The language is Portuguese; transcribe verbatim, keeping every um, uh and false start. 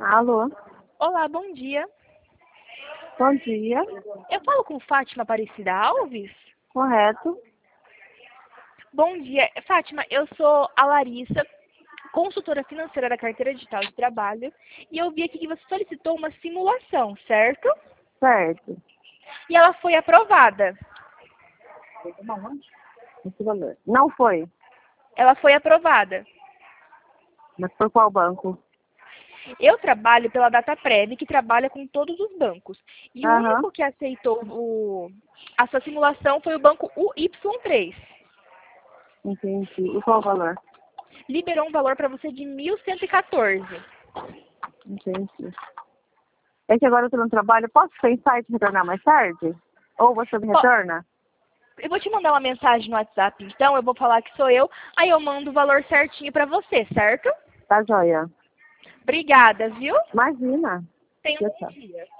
Alô, Olá, bom dia. bom dia. Eu falo com Fátima Aparecida Alves? Correto. Bom dia. Fátima, eu sou a Larissa, consultora financeira da Carteira Digital de Trabalho, e eu vi aqui que você solicitou uma simulação, certo? Certo. E ela foi aprovada. Esse valor. Não foi. Ela foi aprovada. Mas por qual banco? Eu trabalho pela DataPrev, que trabalha com todos os bancos. E o Aham. único que aceitou o, a sua simulação foi o banco U Y três. Entendi. E qual o valor? Liberou um valor para você de mil cento e quatorze. Entendi. É que agora eu tô no trabalho. Posso pensar e te retornar mais tarde? Ou você me Bom, retorna? eu vou te mandar uma mensagem no WhatsApp, então, eu vou falar que sou eu, aí eu mando o valor certinho pra você, certo? Tá joia. Obrigada, viu? Imagina. Tenha um Tchau, bom tchau. dia.